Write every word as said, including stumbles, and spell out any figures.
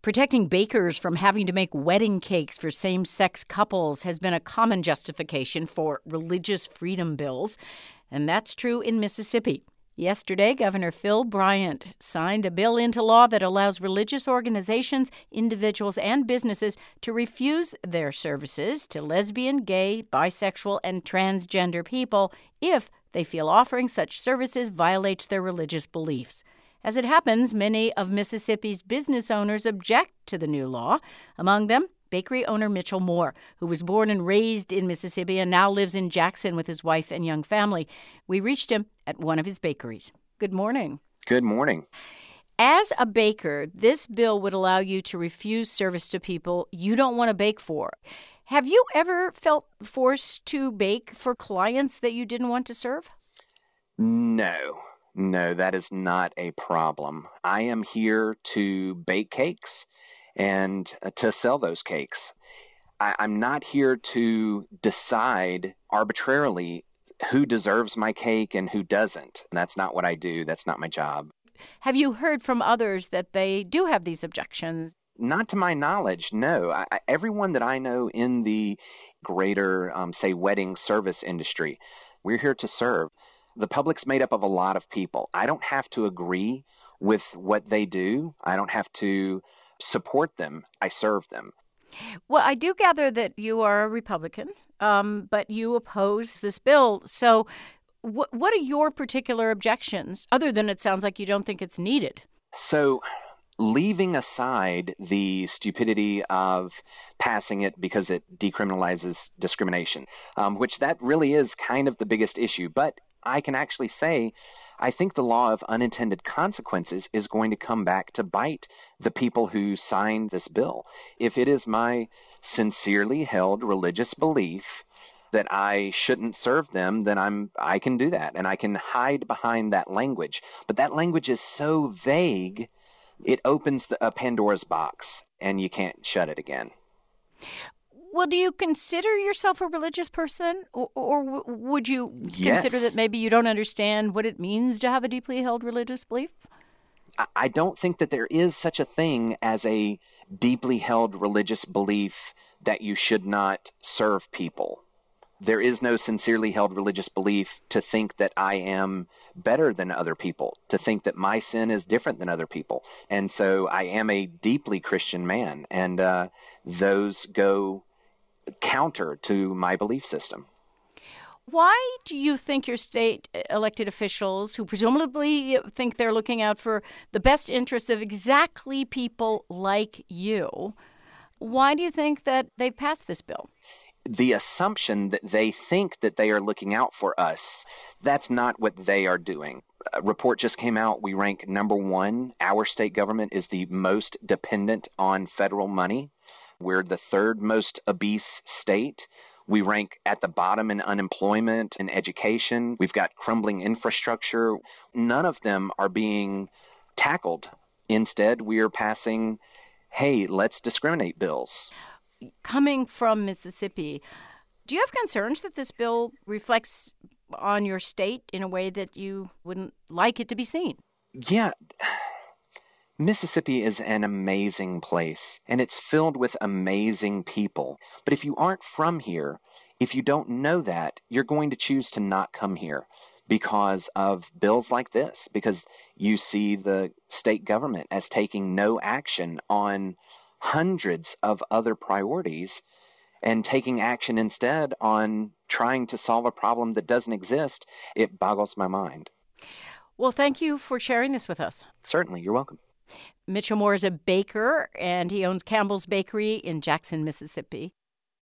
Protecting bakers from having to make wedding cakes for same-sex couples has been a common justification for religious freedom bills, and that's true in Mississippi. Yesterday, Governor Phil Bryant signed a bill into law that allows religious organizations, individuals, and businesses to refuse their services to lesbian, gay, bisexual, and transgender people if they feel offering such services violates their religious beliefs. As it happens, many of Mississippi's business owners object to the new law. Among them, bakery owner Mitchell Moore, who was born and raised in Mississippi and now lives in Jackson with his wife and young family. We reached him at one of his bakeries. Good morning. Good morning. As a baker, this bill would allow you to refuse service to people you don't want to bake for. Have you ever felt forced to bake for clients that you didn't want to serve? No. No, that is not a problem. I am here to bake cakes and to sell those cakes. I, I'm not here to decide arbitrarily who deserves my cake and who doesn't. That's not what I do. That's not my job. Have you heard from others that they do have these objections? Not to my knowledge, no. I, I, everyone that I know in the greater, um, say, wedding service industry, we're here to serve. The public's made up of a lot of people. I don't have to agree with what they do. I don't have to support them. I serve them. Well, I do gather that you are a Republican, um, but you oppose this bill. So wh- what are your particular objections, other than it sounds like you don't think it's needed? So leaving aside the stupidity of passing it because it decriminalizes discrimination, um, which that really is kind of the biggest issue. But I can actually say I think the law of unintended consequences is going to come back to bite the people who signed this bill. If it is my sincerely held religious belief that I shouldn't serve them, then I'm I can do that, and I can hide behind that language. But that language is so vague, it opens the, a Pandora's box, and you can't shut it again. Well, do you consider yourself a religious person, or, or would you Yes. consider that maybe you don't understand what it means to have a deeply held religious belief? I don't think that there is such a thing as a deeply held religious belief that you should not serve people. There is no sincerely held religious belief to think that I am better than other people, to think that my sin is different than other people. And so I am a deeply Christian man, and uh, those go counter to my belief system. Why do you think your state elected officials, who presumably think they're looking out for the best interests of exactly people like you, why do you think that they've passed this bill? The assumption that they think that they are looking out for us, that's not what they are doing. A report just came out. We rank number one. Our state government is the most dependent on federal money. We're the third most obese state. We rank at the bottom in unemployment and education. We've got crumbling infrastructure. None of them are being tackled. Instead, we are passing, hey, let's discriminate bills. Coming from Mississippi, do you have concerns that this bill reflects on your state in a way that you wouldn't like it to be seen? Yeah. Mississippi is an amazing place, and it's filled with amazing people. But if you aren't from here, if you don't know that, you're going to choose to not come here because of bills like this, because you see the state government as taking no action on hundreds of other priorities and taking action instead on trying to solve a problem that doesn't exist. It boggles my mind. Well, thank you for sharing this with us. Certainly, you're welcome. Mitchell Moore is a baker, and he owns Campbell's Bakery in Jackson, Mississippi.